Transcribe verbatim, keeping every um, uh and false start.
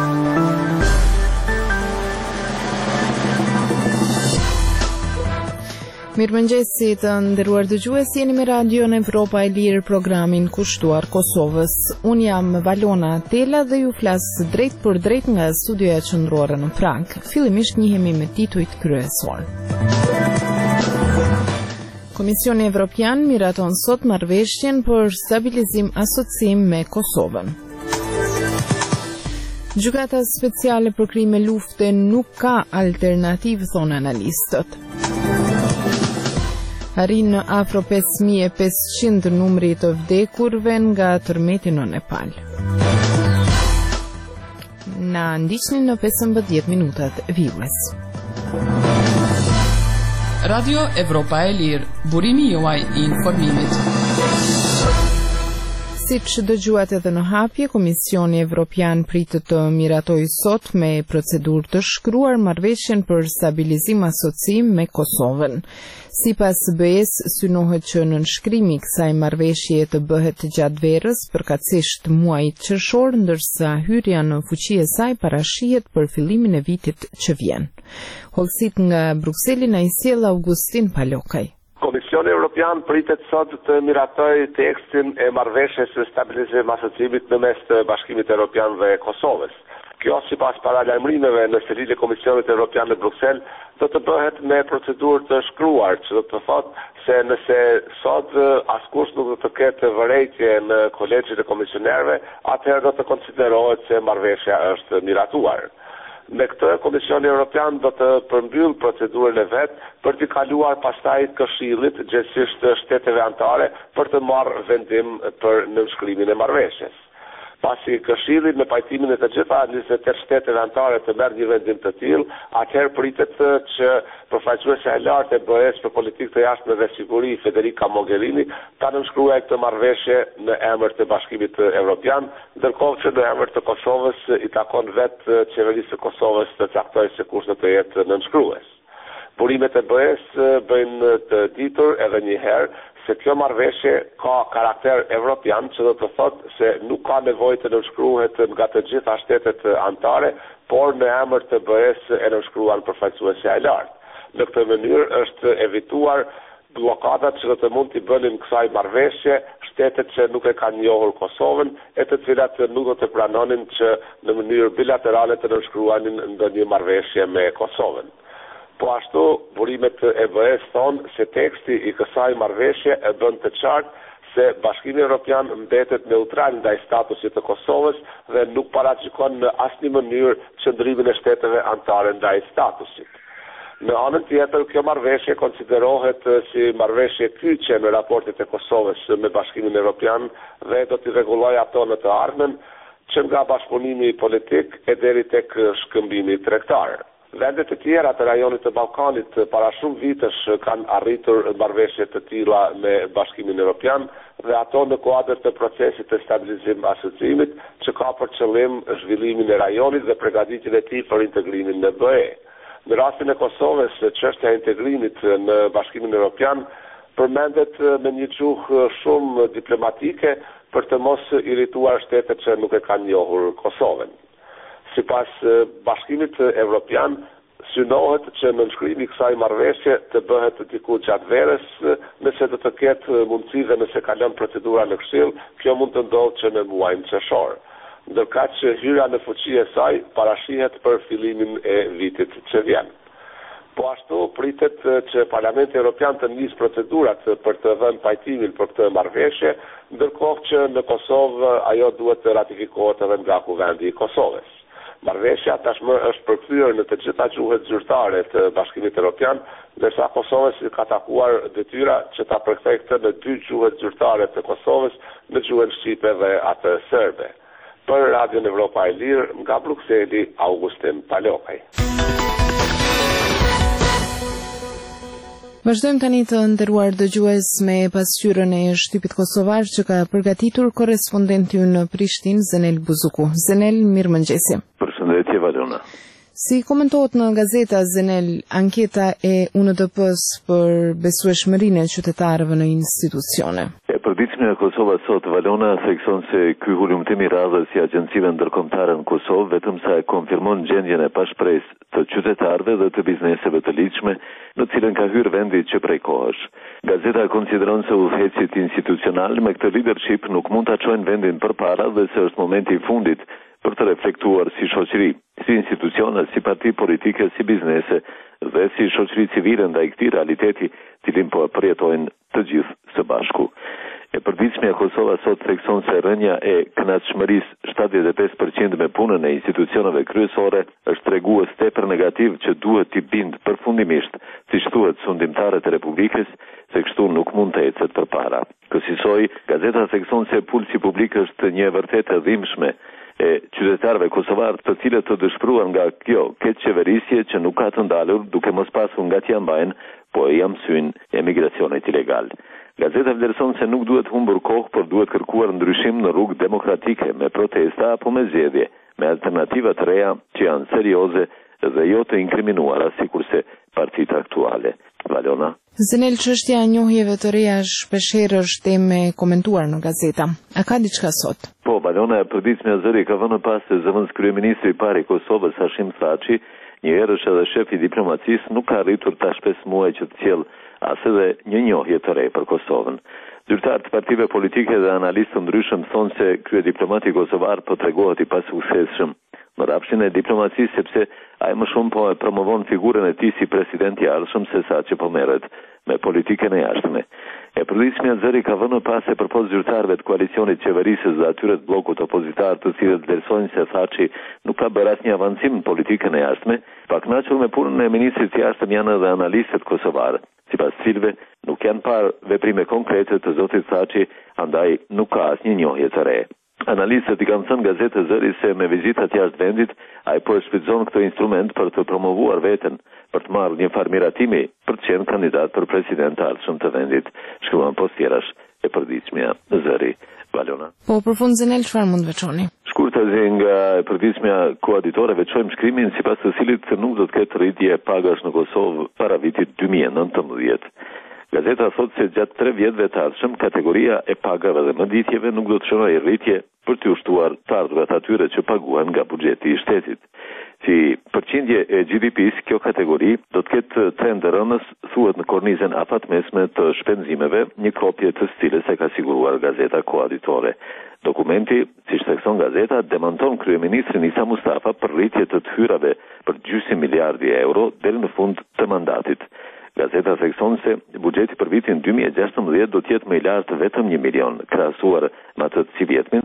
Mirëmëngjesi të nderuar dëgjues, jeni me Radio në Evropa e Lirë, programin kushtuar Kosovës. Unë jam Valona Tela dhe ju flas drejt për drejt nga studioja qendrore në Prag. Fillimisht njihemi me titujt kryesor. Komisioni Evropian miraton sot marrëveshjen për stabilizim asocim me Kosovën. Gjykata speciale për krime lufte nuk ka alternativë, thonë analistët. Arrin në afro pesë mijë e pesëqind numri të vdekurve nga tërmeti në Nepal. Na ndiqni në pesëmbëdhjetë minutat vijues. Radio Evropa e Lirë, burimi juaj i informimit. Siç dëgjuat edhe në hapje, Komisioni Evropian pritet të miratojë sot me procedurë të shkruar marrëveshjen për stabilizim asocim me Kosovën. Sipas B E-s, synohet që nënshkrimi i kësaj marrëveshje të bëhet gjatë verës, përkatësisht muajit qershor, ndërsa hyrja në fuqi e saj parashihet për fillimin e vitit që vjen. Hollësit nga Brukseli na i sjell Augustin Palokaj. Komisioni Evropian pritet sot të miratoj tekstin e marrëveshjes së stabilizim asocimit në mes të Bashkimit Evropian dhe Kosovës. Kjo, sipas paralajmërimeve në selin e Komisionit Evropian në Bruksel, do të bëhet me procedurë të shkruar, që do të thotë se nëse sot askush nuk do të ketë vërejtje në kolegjin e komisionerëve, atëherë do të konsiderohet se marrëveshja është miratuar. Me këtë, Komisioni Evropian do të përmbyll procedurën e vet për të kaluar pastaj Këshillit gjithësisht shteteve anëtare për të marrë vendim për nënshkrimin e marrëveshjes. Pasi Këshilli me pajtimin e të gjitha njëzet e tetë shteteve anëtare të merr një vendim të tillë, atëherë pritet që përfaqësuesja e lartë e B E-s për politikë të jashtme dhe siguri, Federica Mogherini, ta nënshkruajë këtë marrëveshje në emër të Bashkimit Evropian, ndërkohë që në emër të Kosovës i takon vetë qeverisë së Kosovës të caktojë se kush do të jetë nënshkrues. Burimet e B E-s bëjnë të ditur edhe një herë se kjo marrëveshje ka karakter evropian, që do të thotë se nuk ka nevojë të nënshkruhet nga të gjitha shtetet anëtare, por në emër të B E-s e nënshkruan përfaqësuesja e lartë. Në këtë mënyrë është evituar bllokadat që do të mund t'i bënin kësaj marrëveshje shtetet që nuk e kanë njohur Kosovën, e të cilat nuk do të pranonin që në mënyrë bilaterale të nënshkruanin ndonjë marrëveshje me Kosovën. Po ashtu, burimet e B E-s thonë se teksti i kësaj marrëveshje e bën të qartë se Bashkimi Evropian mbetet neutral ndaj statusit të Kosovës dhe nuk paraqikon në asnjë mënyrë qëndrimin e shteteve anëtare ndaj statusit. Në anën tjetër, kjo marrëveshje konsiderohet si marrëveshje kyçe në raportet e Kosovës me Bashkimin Evropian dhe do t'i rregullojë ato në të ardhmen, që nga bashkëpunimi politik e deri tek shkëmbimi tregtar. Vendet e tjera të rajonit të Ballkanit para shumë vitesh kanë arritur marrëveshje të tilla me Bashkimin Evropian dhe ato në kuadër të procesit të stabilizim asocimit që ka për qëllim zhvillimin e rajonit dhe përgatitjen e tij për integrimin në B E. Në rastin e Kosovës, çështja e integrimit në Bashkimin Evropian përmendet me një gjuhë shumë diplomatike për të mos irrituar shtetet që nuk e kanë njohur Kosovën. Sipas Bashkimit Evropian, synohet që nënshkrimi i kësaj marrëveshje të bëhet diku gjatë verës, nëse do të ketë mundësi dhe nëse kalon procedura në Këshill, kjo mund të ndodhë që në muajin qershor. Ndërkaq që hyrja në fuqi e saj parashihet për fillimin e vitit që vjen. Po ashtu pritet që Parlamenti Evropian të nisë procedurat për të dhënë pajtimin për këtë marrëveshje, ndërkohë që në Kosovë ajo duhet të ratifikohet edhe nga Kuvendi i Kosovës. Marrëveshja tashmë është përkthyer në të gjitha gjuhët zyrtare të Bashkimit Evropian, ndërsa Kosovës ka takuar detyra që ta përkthejë këtë në dy gjuhët zyrtare të Kosovës, në gjuhën shqipe dhe atë serbe. Për Radio Evropa e Lirë, nga Brukseli, Augustin Palokaj. Vazhdojmë tani të nderuar dëgjues me pasqyrën e shtypit kosovar që ka përgatitur korrespondenti në Prishtinë, Zenel Buzuku. Zenel, mirëmëngjesi. Përshëndetje, Valona. Si komentohet në gazeta, Zenel, anketa e U N D P-s për besueshmërinë e qytetarëve në institucione? E përditshme Përditshmja e Kosovës sot, Valona, thekson se ky hulumtim i radhës i agjencive ndërkombëtare në Kosovë vetëm sa e konfirmon gjendjen e pashpresë të qytetarëve dhe të bizneseve të ligjshme në cilën ka hyrë vendi që prej kohësh. Gazeta konsideron se udhëheqësit institucional me këtë leadership nuk mund ta çojnë vendin përpara dhe se është momenti i fundit për të reflektuar si shoqëri, si institucione, si parti politike, si biznese dhe si shoqëri civile ndaj këtij realiteti, cilin po përjetojnë të gjithë së bashku. E përditshmja e Kosovës sot thekson se rënja e kënaqësmërisë shtatëdhjetë e pesë përqind me punën e institucioneve kryesore është tregues tepër negativ që duhet t'i bind përfundimisht, siç thuhet sundimtarët e Republikës, se kështu nuk mund të ecet përpara. Kësaj, gazeta thekson se pulsi publik është një e vërtetë e dhimbshme e qytetarëve kosovar, të cilët të dëshpëruar nga kjo keq qeverisje që nuk ka të ndalur duke mos pasur nga t'ia mbajnë, po e jam syn emigracionit ilegal. Gazeta vlerëson se nuk duhet humbur kohë, por duhet kërkuar ndryshim në rrugë demokratike me protesta apo me zgjedhje, me alternativa të reja që janë serioze dhe jo të inkriminuara sikurse partitë aktuale. Valona. Zenel, çështja e njohjeve të reja shpeshherë është temë e komentuar në gazeta. A ka diçka sot? Po, Valona, e përditshmja zëri ka vënë pas se zëvendës kryeministri i parë i Kosovës Hashim Thaçi, një herësh edhe shef i diplomacisë, nuk ka arritur tash pesë muaj që të sjellë as edhe një njohje të re për Kosovën. Zyrtarë të partive politike dhe analistë ndryshëm thonë se kryediplomati kosovar po tregohet i pasuksesshëm në rrafshin e diplomacisë, sepse ai më shumë po e promovon figurën e tij si president i ardhshëm se sa që po merret me politikën e jashtme. E përditshmja zëri ka vënë pas se përpos zyrtarëve të koalicionit qeverisës dhe atyre të bllokut opozitar, të cilët vlerësojnë se Thaçi nuk ka bërë asnjë avancim në politikën e jashtme, pa kënaqur me punën e ministrit të jashtëm janë edhe analistët kosovarë. Sipas cilëve nuk janë parë veprime konkrete të zotit Thaçi, andaj nuk ka asnjë njohje të re. Analistët i kanë thënë gazetës Zëri se me vizitat jashtë vendit, ai po e shfrytëzon këtë instrument për të promovuar veten, për të marrë një farë miratimi për të qenë kandidat për president të ardhshëm të vendit, shkruan postjerash e përditshmja Zëri. Valona. Po, për fund Zenel, çfarë mund veçoni? Shkurtazi nga e përditshmja koaditore veçojmë shkrimin sipas të cilit nuk do të ketë rritje pagash në Kosovë para vitit dy mijë e nëntëmbëdhjetë. Gazeta thot se gjatë tre vjetëve të ardhshëm, kategoria e pagave dhe mënditjeve nuk do të shënojë rritje për të ushtuar të ardhurat atyre që paguhen nga buxheti i shtetit. Si përqindje e G D P-s, kjo kategori do të ketë trend të rënës, thuhet në kornizën afatmesme të shpenzimeve, një kopje të cilës e ka siguruar gazeta koaditore. Dokumenti, siç thekson gazeta, demanton kryeministrin Isa Mustafa për rritje të të hyrave për gjysmë miliardi euro deri në fund të mandatit. Gazeta thekson se buxheti për vitin dy mijë e gjashtëmbëdhjetë do të jetë më i lartë vetëm një milion krahasuar me atë të si vjetmin,